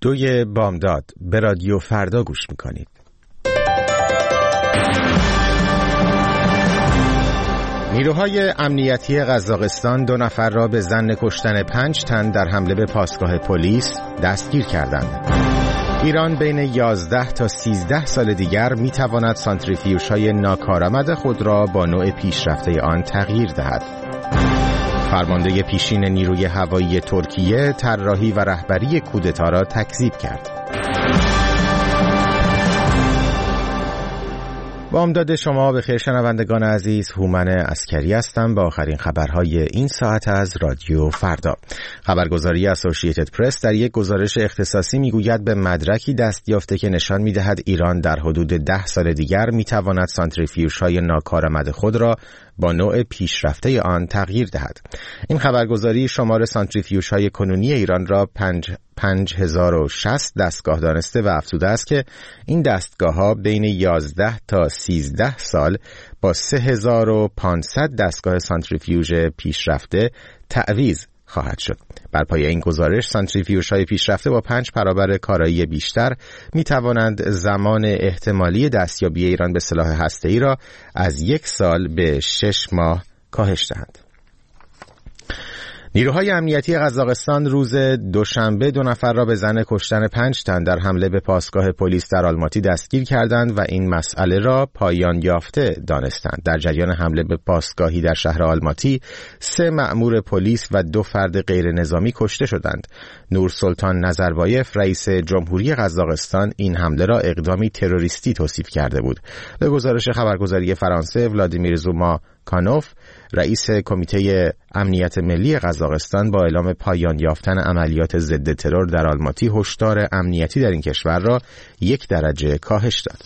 2 بامداد به رادیو فردا گوش میکنید. نیروهای امنیتی قزاقستان 2 نفر را به ظن کشتن 5 تن در حمله به پاسگاه پلیس دستگیر کردند. ایران بین 11 تا 13 سال دیگر میتواند سانتریفیوژهای ناکارآمد خود را با نوع پیشرفته آن تغییر دهد. فرمانده پیشین نیروی هوایی ترکیه طراحی و رهبری کودتا را تکذیب کرد. با امداد شما به خیر شنوندگان عزیز، هومن عسکری هستم با آخرین خبرهای این ساعت از رادیو فردا. خبرگزاری اسوسییتد پرس در یک گزارش اختصاصی میگوید به مدرکی دست یافته که نشان میدهد ایران در حدود 10 سال دیگر میتواند سانتریفیوژهای ناکارآمد خود را با نوع پیشرفته آن تغییر دهد. این خبرگزاری شمار سانتریفیوژهای کنونی ایران را 5060 دستگاه دانسته و افزوده است که این دستگاه‌ها بین 11 تا 13 سال با 3500 دستگاه سانتریفیوژ پیشرفته تعویض خواهد شد. بر پایه این گزارش سانتریفیوژهای پیشرفته با 5 برابر کارایی بیشتر می توانند زمان احتمالی دستیابی ایران به سلاح هسته‌ای را از 1 سال به 6 ماه کاهش دهند. نیروهای امنیتی قزاقستان روز دوشنبه 2 نفر را به ظن کشتن 5 تن در حمله به پاسگاه پلیس در آلماتی دستگیر کردند و این مسئله را پایان یافته دانستند. در جریان حمله به پاسگاهی در شهر آلماتی 3 مأمور پلیس و 2 فرد غیر نظامی کشته شدند. نورسلطان نظربایف رئیس جمهوری قزاقستان این حمله را اقدامی تروریستی توصیف کرده بود. به گزارش خبرگزاری فرانسه، ولادیمیر زوماکانوف رئیس کمیته امنیت ملی قزاقستان با اعلام پایان یافتن عملیات ضد ترور در آلماتی هشدار امنیتی در این کشور را 1 درجه کاهش داد.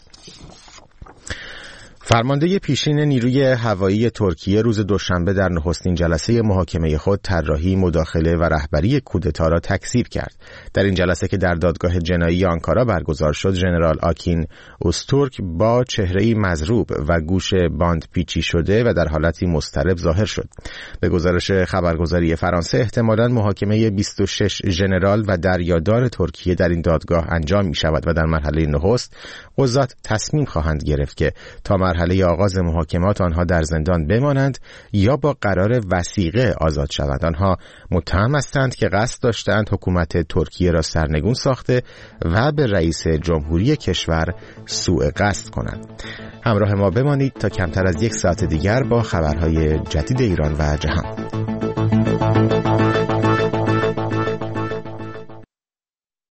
فرمانده پیشین نیروی هوایی ترکیه روز دوشنبه در نخستین جلسه محاکمه خود طراحی، مداخله و رهبری کودتا را تکذیب کرد. در این جلسه که در دادگاه جنایی آنکارا برگزار شد، ژنرال آکین اوستورک با چهره‌ای مضروب و گوش باند پیچی شده و در حالتی مضطرب ظاهر شد. به گزارش خبرگزاری فرانسه احتمالاً محاکمه 26 ژنرال و دریادار ترکیه در این دادگاه انجام می شود و در مرحله نخست قضات تصمیم خواهند گرفت که تا مرحله آغاز محاکمات آنها در زندان بمانند یا با قرار وثیقه آزاد شوند. آنها متهم هستند که قصد داشتند حکومت ترکیه را سرنگون ساخته و به رئیس جمهوری کشور سوء قصد کنند. همراه ما بمانید تا کمتر از 1 ساعت دیگر با خبرهای جدید ایران و جهان.